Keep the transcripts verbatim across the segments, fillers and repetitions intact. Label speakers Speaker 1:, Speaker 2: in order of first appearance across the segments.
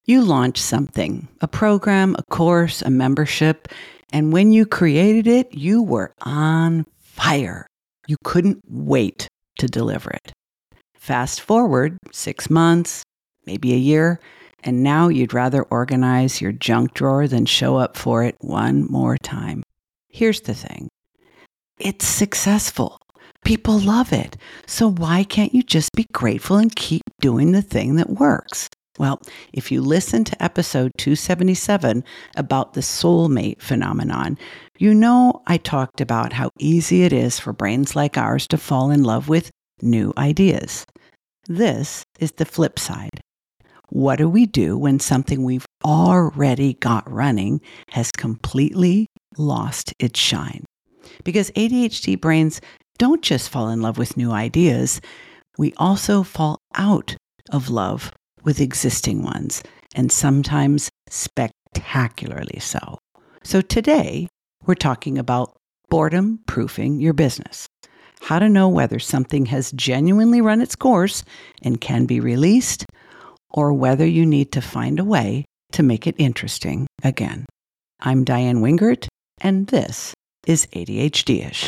Speaker 1: You launched something, a program, a course, a membership, and when you created it, you were on fire. You couldn't wait to deliver it. Fast forward six months, maybe a year, and now you'd rather organize your junk drawer than show up for it one more time. Here's the thing. It's successful. People love it. So why can't you just be grateful and keep doing the thing that works? Well, if you listen to episode two seventy-seven about the soulmate phenomenon, you know I talked about how easy it is for brains like ours to fall in love with new ideas. This is the flip side. What do we do when something we've already got running has completely lost its shine? Because A D H D brains don't just fall in love with new ideas, we also fall out of love with existing ones, and sometimes spectacularly so. So today, we're talking about boredom proofing your business. How to know whether something has genuinely run its course and can be released, or whether you need to find a way to make it interesting again. I'm Diane Wingert, and this is A D H D-ish.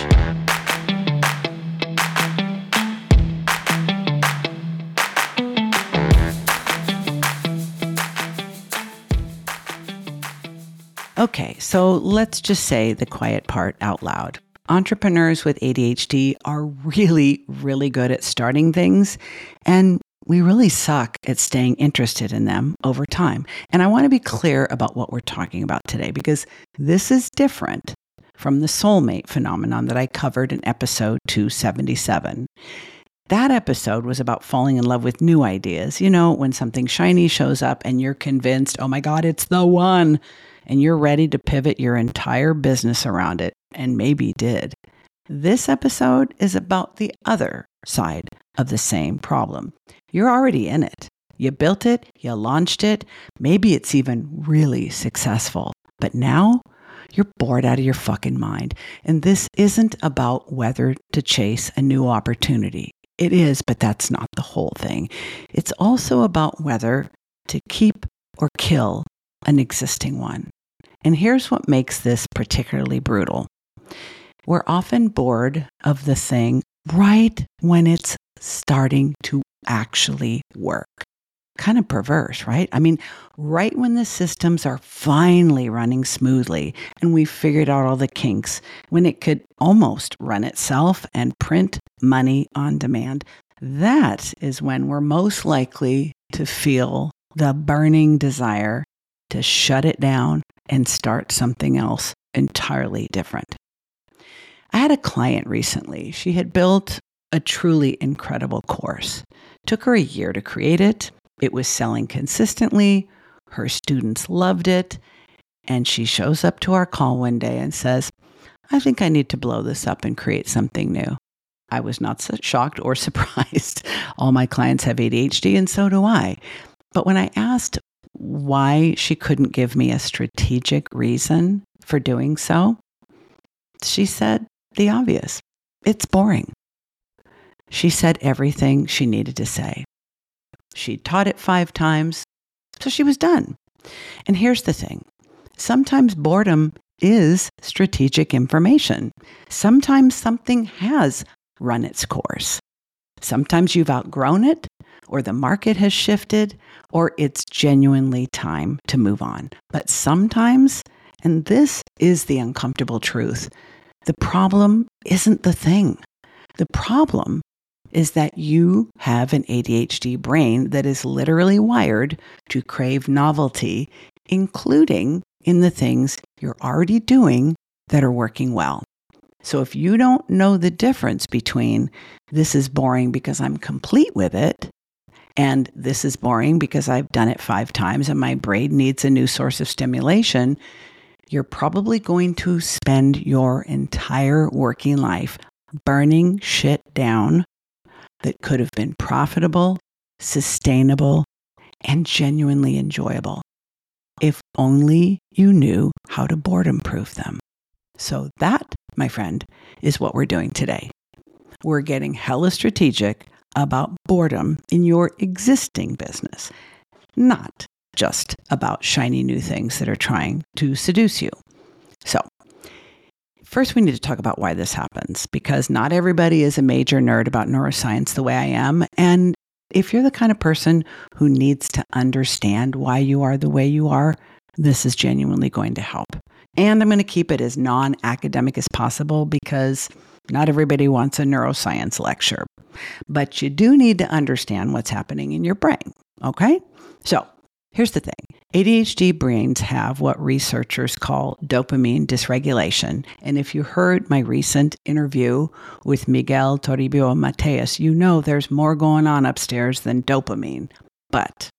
Speaker 1: Okay, so let's just say the quiet part out loud. Entrepreneurs with A D H D are really, really good at starting things, and we really suck at staying interested in them over time. And I want to be clear about what we're talking about today, because this is different from the soulmate phenomenon that I covered in episode two seventy-seven. That episode was about falling in love with new ideas. You know, when something shiny shows up and you're convinced, oh my God, it's the one, and you're ready to pivot your entire business around it, and maybe did. This episode is about the other side of the same problem. You're already in it. You built it, you launched it, maybe it's even really successful. But now you're bored out of your fucking mind. And this isn't about whether to chase a new opportunity. It is, but that's not the whole thing. It's also about whether to keep or kill an existing one. And here's what makes this particularly brutal. We're often bored of the thing right when it's starting to actually work. Kind of perverse, right? I mean, right when the systems are finally running smoothly and we've figured out all the kinks, when it could almost run itself and print money on demand, that is when we're most likely to feel the burning desire to shut it down and start something else entirely different. I had a client recently. She had built a truly incredible course. Took her a year to create it. It was selling consistently. Her students loved it. And she shows up to our call one day and says, I think I need to blow this up and create something new. I was not so shocked or surprised. All my clients have A D H D, and so do I. But when I asked why she couldn't give me a strategic reason for doing so, she said the obvious. It's boring. She said everything she needed to say. She taught it five times, so she was done. And here's the thing. Sometimes boredom is strategic information. Sometimes something has run its course. Sometimes you've outgrown it, or the market has shifted, or it's genuinely time to move on. But sometimes, and this is the uncomfortable truth, the problem isn't the thing. The problem is that you have an A D H D brain that is literally wired to crave novelty, including in the things you're already doing that are working well. So if you don't know the difference between this is boring because I'm complete with it, and this is boring because I've done it five times and my brain needs a new source of stimulation, you're probably going to spend your entire working life burning shit down that could have been profitable, sustainable, and genuinely enjoyable, if only you knew how to boredom-proof them. So that, my friend, is what we're doing today. We're getting hella strategic about boredom in your existing business, not just about shiny new things that are trying to seduce you. So, first, we need to talk about why this happens, because not everybody is a major nerd about neuroscience the way I am. And if you're the kind of person who needs to understand why you are the way you are, this is genuinely going to help. And I'm going to keep it as non-academic as possible because not everybody wants a neuroscience lecture. But you do need to understand what's happening in your brain, okay? So here's the thing. A D H D brains have what researchers call dopamine dysregulation. And if you heard my recent interview with Miguel Toribio Mateus, you know there's more going on upstairs than dopamine. But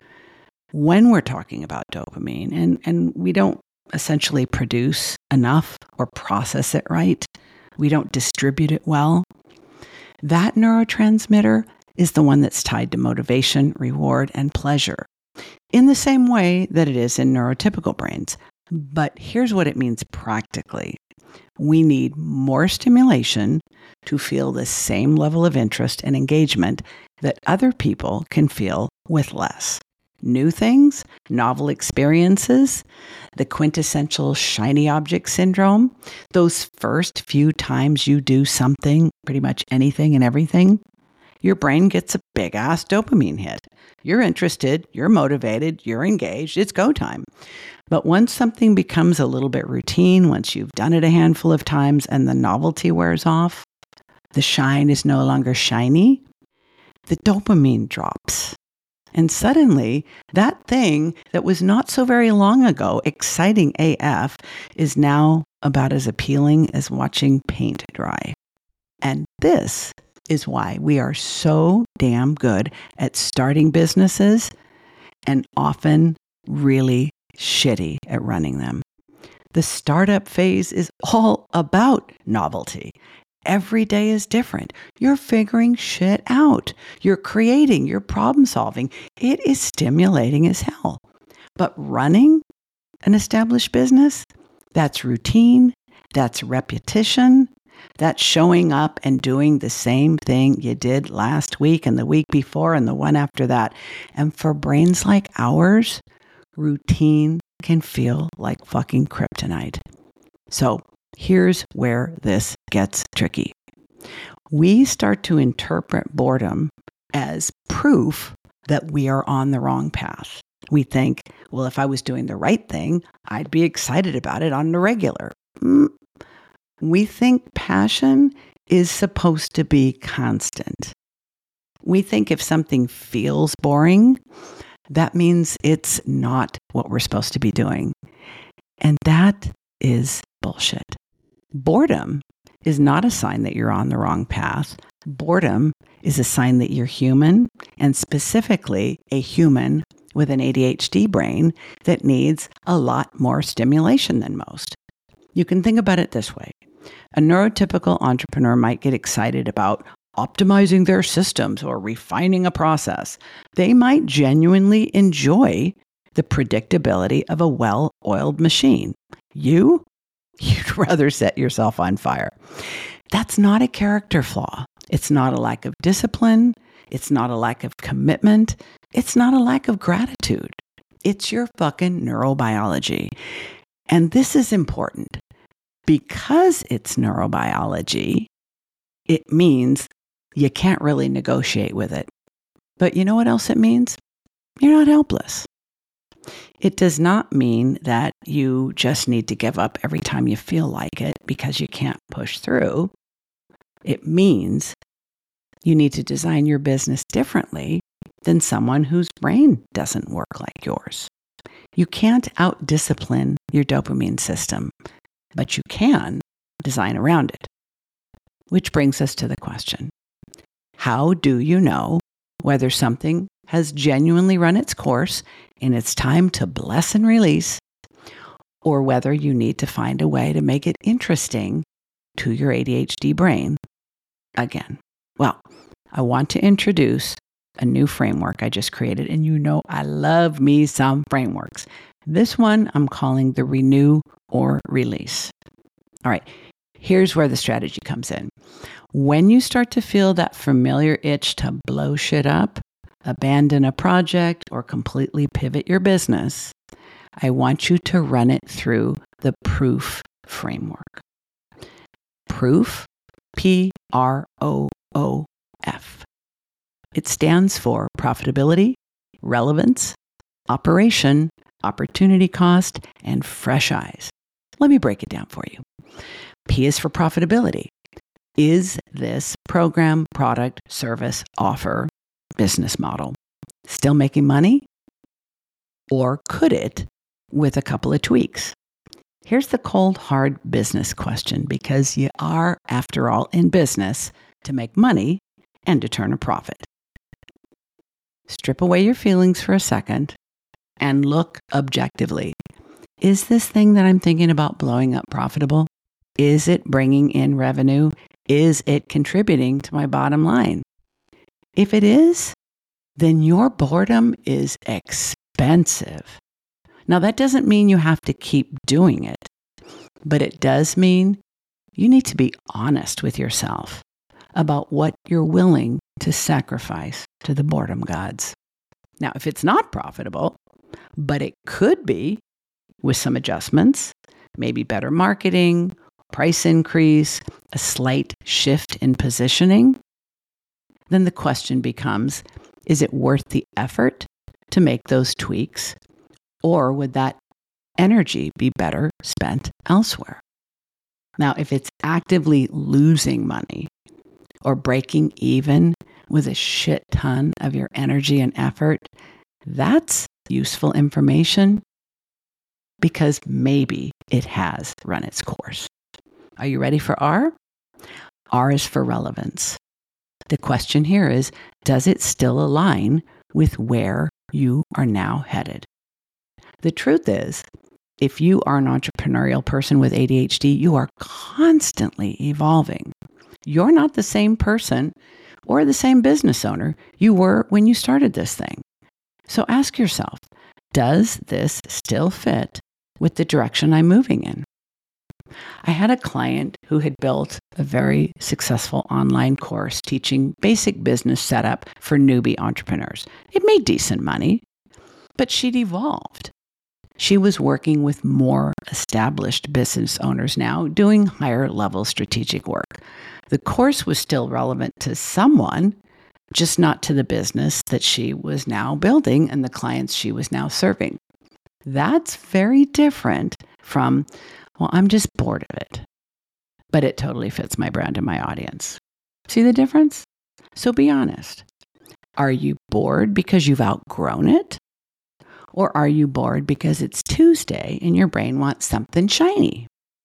Speaker 1: when we're talking about dopamine, and, and we don't essentially produce enough or process it right, we don't distribute it well, that neurotransmitter is the one that's tied to motivation, reward, and pleasure, in the same way that it is in neurotypical brains. But here's what it means practically. We need more stimulation to feel the same level of interest and engagement that other people can feel with less. New things, novel experiences, the quintessential shiny object syndrome, those first few times you do something, pretty much anything and everything, your brain gets a big-ass dopamine hit. You're interested, you're motivated, you're engaged, it's go time. But once something becomes a little bit routine, once you've done it a handful of times and the novelty wears off, the shine is no longer shiny, the dopamine drops. And suddenly, that thing that was not so very long ago exciting A F is now about as appealing as watching paint dry. And this is why we are so damn good at starting businesses and often really shitty at running them. The startup phase is all about novelty. Every day is different. You're figuring shit out. You're creating, you're problem solving. It is stimulating as hell. But running an established business, that's routine, that's repetition, that's showing up and doing the same thing you did last week and the week before and the one after that. And for brains like ours, routine can feel like fucking kryptonite. So here's where this gets tricky. We start to interpret boredom as proof that we are on the wrong path. We think, well, if I was doing the right thing, I'd be excited about it on the regular. Mm. We think passion is supposed to be constant. We think if something feels boring, that means it's not what we're supposed to be doing. And that is bullshit. Boredom is not a sign that you're on the wrong path. Boredom is a sign that you're human, and specifically a human with an A D H D brain that needs a lot more stimulation than most. You can think about it this way. A neurotypical entrepreneur might get excited about optimizing their systems or refining a process. They might genuinely enjoy the predictability of a well-oiled machine. You? You'd rather set yourself on fire. That's not a character flaw. It's not a lack of discipline. It's not a lack of commitment. It's not a lack of gratitude. It's your fucking neurobiology. And this is important. Because it's neurobiology, it means you can't really negotiate with it. But you know what else it means? You're not helpless. It does not mean that you just need to give up every time you feel like it because you can't push through. It means you need to design your business differently than someone whose brain doesn't work like yours. You can't out-discipline your dopamine system, but you can design around it. Which brings us to the question, how do you know whether something has genuinely run its course and it's time to bless and release, or whether you need to find a way to make it interesting to your A D H D brain again? Well, I want to introduce a new framework I just created, and you know I love me some frameworks. This one I'm calling the Renew or Release. All right, here's where the strategy comes in. When you start to feel that familiar itch to blow shit up, abandon a project, or completely pivot your business, I want you to run it through the PROOF framework. PROOF, P R O O F. It stands for profitability, relevance, operation, opportunity cost, and fresh eyes. Let me break it down for you. P is for profitability. Is this program, product, service, offer, business model still making money? Or could it with a couple of tweaks? Here's the cold, hard business question, because you are, after all, in business to make money and to turn a profit. Strip away your feelings for a second and look objectively. Is this thing that I'm thinking about blowing up profitable? Is it bringing in revenue? Is it contributing to my bottom line? If it is, then your boredom is expensive. Now, that doesn't mean you have to keep doing it, but it does mean you need to be honest with yourself about what you're willing to sacrifice to the boredom gods. Now, if it's not profitable, but it could be with some adjustments, maybe better marketing, price increase, a slight shift in positioning, then the question becomes, is it worth the effort to make those tweaks? Or would that energy be better spent elsewhere? Now, if it's actively losing money or breaking even with a shit ton of your energy and effort, that's useful information because maybe it has run its course. Are you ready for R? R is for relevance. The question here is, does it still align with where you are now headed? The truth is, if you are an entrepreneurial person with A D H D, you are constantly evolving. You're not the same person or the same business owner you were when you started this thing. So ask yourself, does this still fit with the direction I'm moving in? I had a client who had built a very successful online course teaching basic business setup for newbie entrepreneurs. It made decent money, but she'd evolved. She was working with more established business owners now, doing higher level strategic work. The course was still relevant to someone, just not to the business that she was now building and the clients she was now serving. That's very different from, well, I'm just bored of it, but it totally fits my brand and my audience. See the difference? So be honest. Are you bored because you've outgrown it? Or are you bored because it's Tuesday and your brain wants something shiny?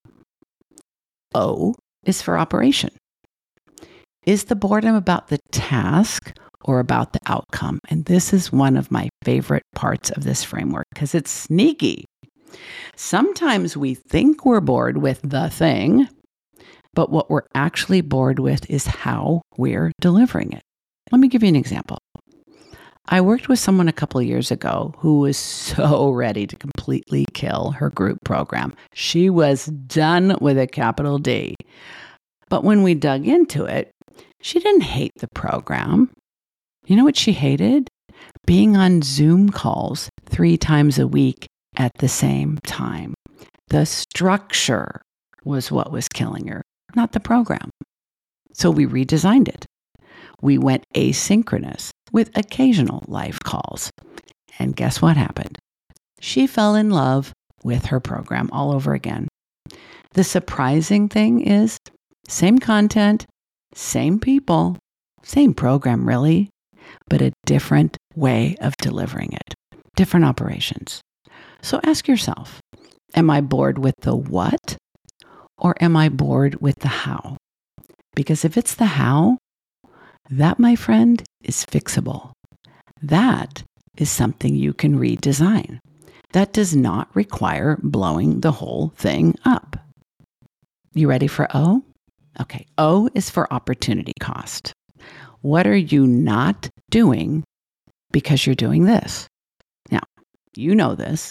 Speaker 1: O is for operation. Is the boredom about the task or about the outcome? And this is one of my favorite parts of this framework because it's sneaky. Sometimes we think we're bored with the thing, but what we're actually bored with is how we're delivering it. Let me give you an example. I worked with someone a couple of years ago who was so ready to completely kill her group program. She was done with a capital D. But when we dug into it, she didn't hate the program. You know what she hated? Being on Zoom calls three times a week at the same time. The structure was what was killing her, not the program. So we redesigned it. We went asynchronous with occasional live calls. And guess what happened? She fell in love with her program all over again. The surprising thing is, same content, same people, same program really, but a different way of delivering it, different operations. So ask yourself, am I bored with the what or am I bored with the how? Because if it's the how, that, my friend, is fixable. That is something you can redesign. That does not require blowing the whole thing up. You ready for O? Okay, O is for opportunity cost. What are you not doing because you're doing this? Now, you know this.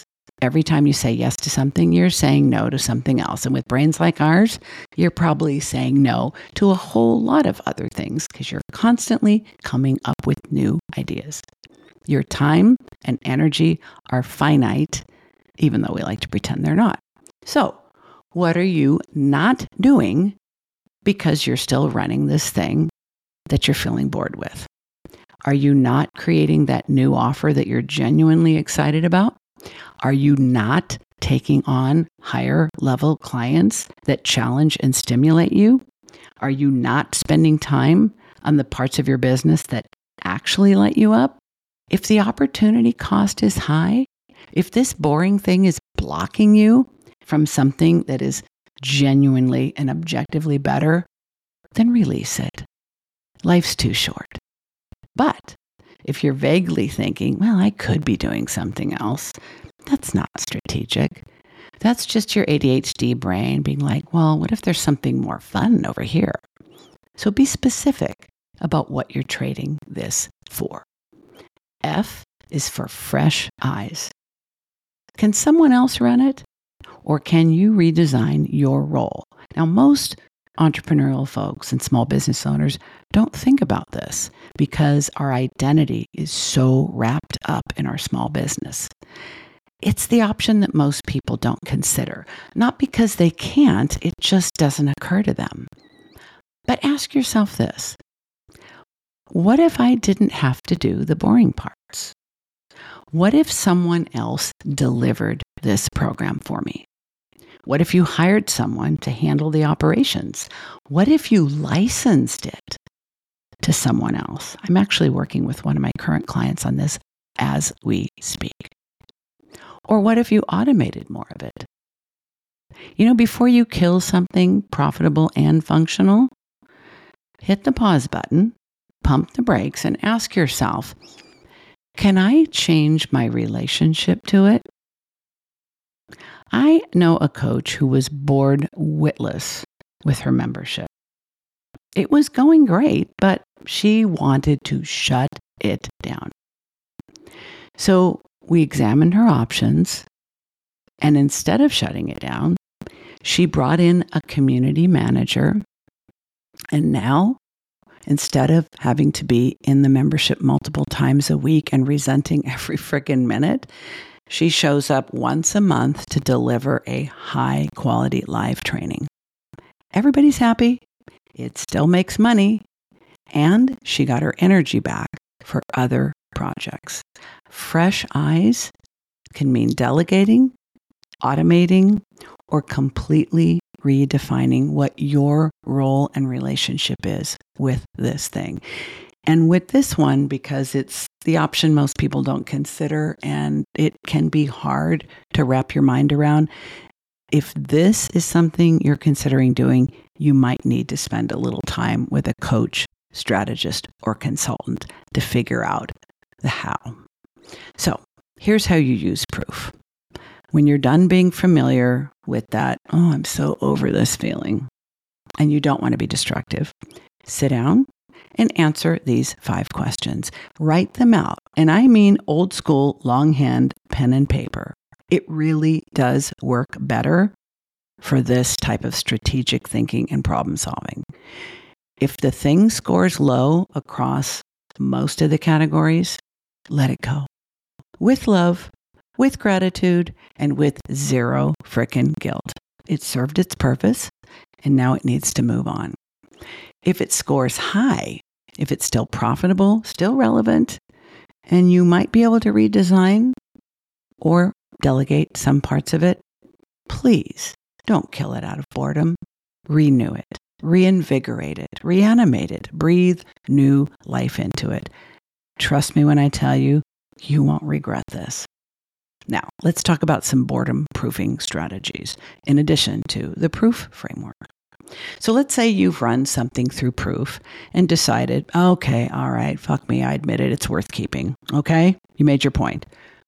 Speaker 1: Every time you say yes to something, you're saying no to something else. And with brains like ours, you're probably saying no to a whole lot of other things because you're constantly coming up with new ideas. Your time and energy are finite, even though we like to pretend they're not. So, what are you not doing because you're still running this thing that you're feeling bored with? Are you not creating that new offer that you're genuinely excited about? Are you not taking on higher level clients that challenge and stimulate you? Are you not spending time on the parts of your business that actually light you up? If the opportunity cost is high, if this boring thing is blocking you from something that is genuinely and objectively better, then release it. Life's too short. But if you're vaguely thinking, well, I could be doing something else, that's not strategic. That's just your A D H D brain being like, well, what if there's something more fun over here? So be specific about what you're trading this for. F is for fresh eyes. Can someone else run it? Or can you redesign your role? Now, most entrepreneurial folks and small business owners don't think about this because our identity is so wrapped up in our small business. It's the option that most people don't consider, not because they can't, it just doesn't occur to them. But ask yourself this: what if I didn't have to do the boring parts? What if someone else delivered this program for me? What if you hired someone to handle the operations? What if you licensed it to someone else? I'm actually working with one of my current clients on this as we speak. Or what if you automated more of it? You know, before you kill something profitable and functional, hit the pause button, pump the brakes, and ask yourself, can I change my relationship to it? I know a coach who was bored witless with her membership. It was going great, but she wanted to shut it down. So we examined her options, and instead of shutting it down, she brought in a community manager. And now, instead of having to be in the membership multiple times a week and resenting every friggin' minute, she shows up once a month to deliver a high quality live training. Everybody's happy. It still makes money. And she got her energy back for other projects. Fresh eyes can mean delegating, automating, or completely redefining what your role and relationship is with this thing. And with this one, because it's the option most people don't consider and it can be hard to wrap your mind around, if this is something you're considering doing, you might need to spend a little time with a coach, strategist, or consultant to figure out the how. So here's how you use proof. When you're done being familiar with that, oh, I'm so over this feeling, and you don't want to be destructive, sit down and answer these five questions. Write them out. And I mean old school, longhand, pen and paper. It really does work better for this type of strategic thinking and problem solving. If the thing scores low across most of the categories, let it go. With love, with gratitude, and with zero frickin' guilt. It served its purpose, and now it needs to move on. If it scores high, if it's still profitable, still relevant, and you might be able to redesign or delegate some parts of it, please don't kill it out of boredom. Renew it, reinvigorate it, reanimate it, breathe new life into it. Trust me when I tell you, you won't regret this. Now, let's talk about some boredom proofing strategies in addition to the proof framework. So let's say you've run something through proof and decided, okay, all right, fuck me, I admit it, it's worth keeping. Okay, you made your point.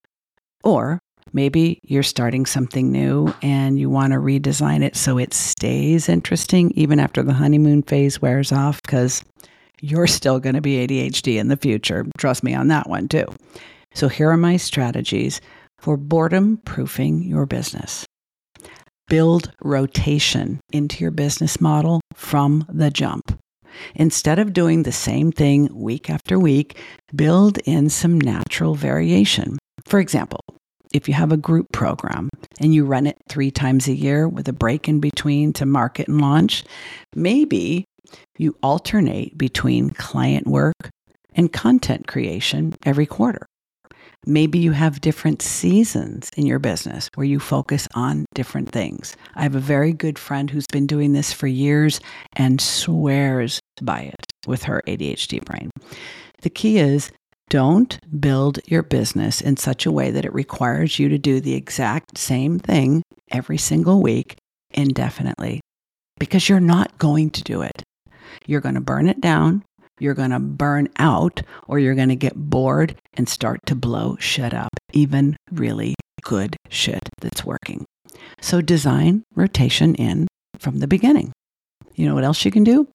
Speaker 1: Or maybe you're starting something new and you want to redesign it so it stays interesting even after the honeymoon phase wears off, because you're still going to be A D H D in the future. Trust me on that one too. So here are my strategies for boredom proofing your business. Build rotation into your business model from the jump. Instead of doing the same thing week after week, build in some natural variation. For example, if you have a group program and you run it three times a year with a break in between to market and launch, maybe you alternate between client work and content creation every quarter. Maybe you have different seasons in your business where you focus on different things. I have a very good friend who's been doing this for years and swears by it with her A D H D brain. The key is don't build your business in such a way that it requires you to do the exact same thing every single week indefinitely, because you're not going to do it. You're going to burn it down. You're going to burn out, or you're going to get bored and start to blow shit up, even really good shit that's working. So design rotation in from the beginning. You know what else you can do?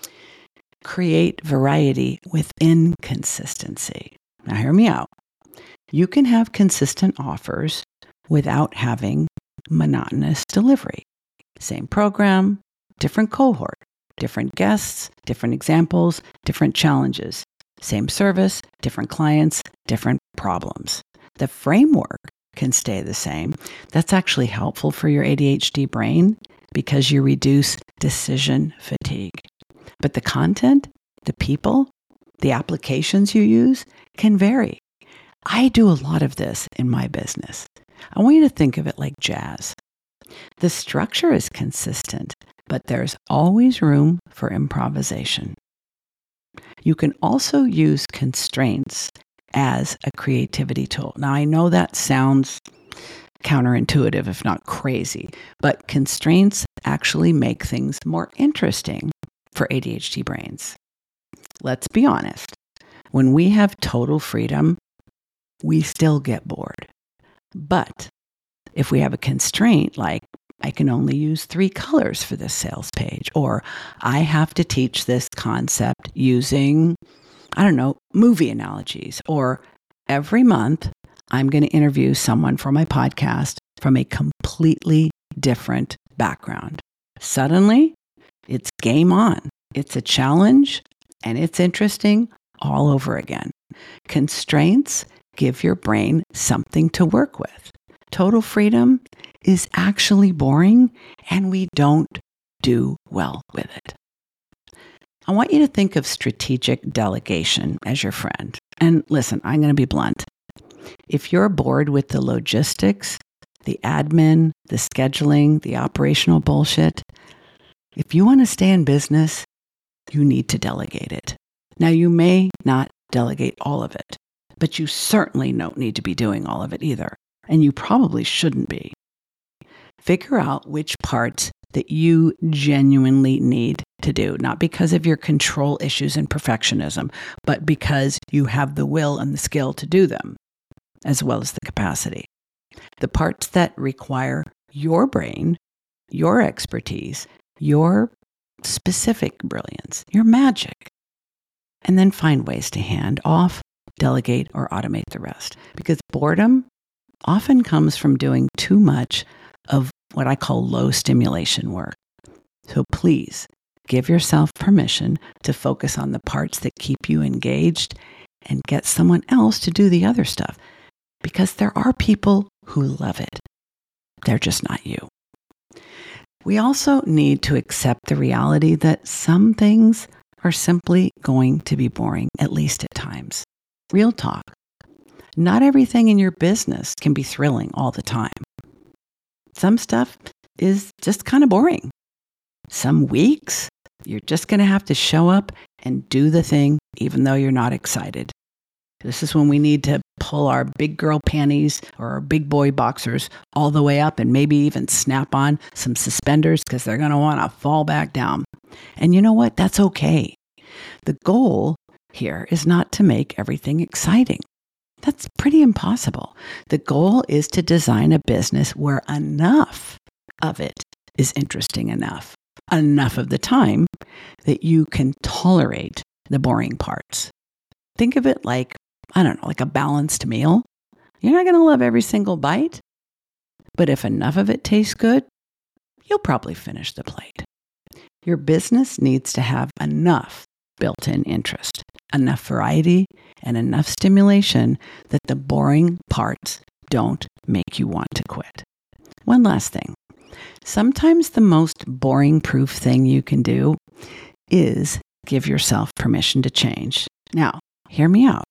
Speaker 1: Create variety within consistency. Now hear me out. You can have consistent offers without having monotonous delivery. Same program, different cohort. Different guests, different examples, different challenges. Same service, different clients, different problems. The framework can stay the same. That's actually helpful for your A D H D brain because you reduce decision fatigue. But the content, the people, the applications you use can vary. I do a lot of this in my business. I want you to think of it like jazz. The structure is consistent, but there's always room for improvisation. You can also use constraints as a creativity tool. Now, I know that sounds counterintuitive, if not crazy, but constraints actually make things more interesting for A D H D brains. Let's be honest. When we have total freedom, we still get bored. But if we have a constraint like, I can only use three colors for this sales page, or I have to teach this concept using, I don't know, movie analogies, or every month I'm going to interview someone for my podcast from a completely different background. Suddenly, it's game on. It's a challenge, and it's interesting all over again. Constraints give your brain something to work with. Total freedom is actually boring, and we don't do well with it. I want you to think of strategic delegation as your friend. And listen, I'm going to be blunt. If you're bored with the logistics, the admin, the scheduling, the operational bullshit, if you want to stay in business, you need to delegate it. Now, you may not delegate all of it, but you certainly don't need to be doing all of it either. And you probably shouldn't be. Figure out which parts that you genuinely need to do, not because of your control issues and perfectionism, but because you have the will and the skill to do them, as well as the capacity. The parts that require your brain, your expertise, your specific brilliance, your magic, and then find ways to hand off, delegate, or automate the rest. Because boredom often comes from doing too much of what I call low stimulation work. So please give yourself permission to focus on the parts that keep you engaged and get someone else to do the other stuff, because there are people who love it. They're just not you. We also need to accept the reality that some things are simply going to be boring, at least at times. Real talk. Not everything in your business can be thrilling all the time. Some stuff is just kind of boring. Some weeks, you're just going to have to show up and do the thing, even though you're not excited. This is when we need to pull our big girl panties or our big boy boxers all the way up and maybe even snap on some suspenders because they're going to want to fall back down. And you know what? That's okay. The goal here is not to make everything exciting. That's pretty impossible. The goal is to design a business where enough of it is interesting enough, enough of the time that you can tolerate the boring parts. Think of it like, I don't know, like a balanced meal. You're not going to love every single bite, but if enough of it tastes good, you'll probably finish the plate. Your business needs to have enough built-in interest, enough variety, and enough stimulation that the boring parts don't make you want to quit. One last thing. Sometimes the most boring-proof thing you can do is give yourself permission to change. Now, hear me out.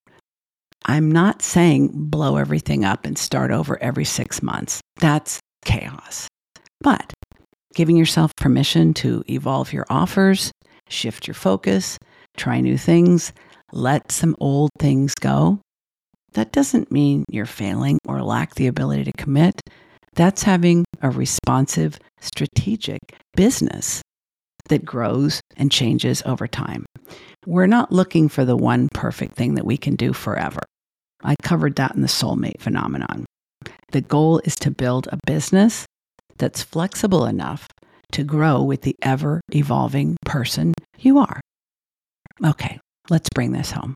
Speaker 1: I'm not saying blow everything up and start over every six months. That's chaos. But giving yourself permission to evolve your offers, shift your focus, try new things, let some old things go, that doesn't mean you're failing or lack the ability to commit. That's having a responsive, strategic business that grows and changes over time. We're not looking for the one perfect thing that we can do forever. I covered that in the soulmate phenomenon. The goal is to build a business that's flexible enough to grow with the ever-evolving person you are. Okay, let's bring this home.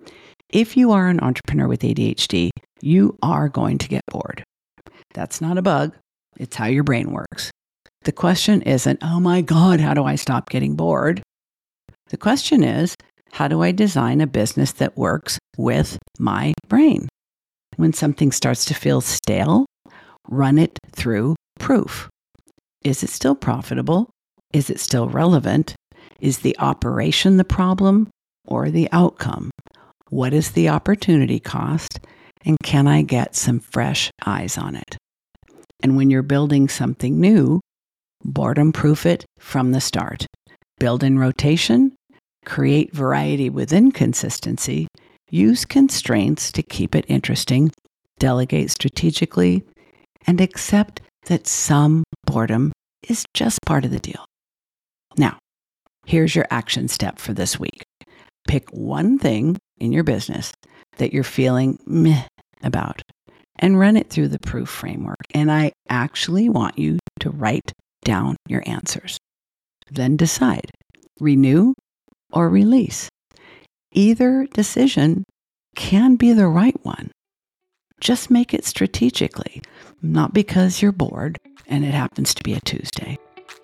Speaker 1: If you are an entrepreneur with A D H D, you are going to get bored. That's not a bug. It's how your brain works. The question isn't, oh my God, how do I stop getting bored? The question is, how do I design a business that works with my brain? When something starts to feel stale, run it through proof. Is it still profitable? Is it still relevant? Is the operation the problem or the outcome? What is the opportunity cost? And can I get some fresh eyes on it? And when you're building something new, boredom-proof it from the start. Build in rotation, create variety within consistency, use constraints to keep it interesting, delegate strategically, and accept that some boredom is just part of the deal. Now, here's your action step for this week. Pick one thing in your business that you're feeling meh about and run it through the proof framework. And I actually want you to write down your answers. Then decide, renew or release. Either decision can be the right one. Just make it strategically, not because you're bored and it happens to be a Tuesday.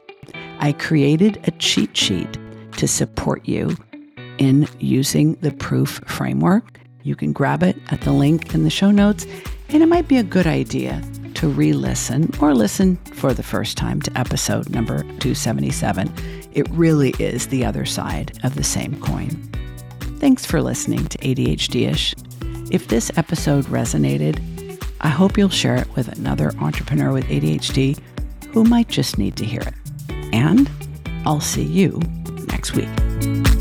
Speaker 1: I created a cheat sheet to support you in using the proof framework. You can grab it at the link in the show notes, and it might be a good idea to re-listen or listen for the first time to episode number two seventy-seven. It really is the other side of the same coin. Thanks for listening to A D H D-ish. If this episode resonated, I hope you'll share it with another entrepreneur with A D H D who might just need to hear it. And I'll see you next week.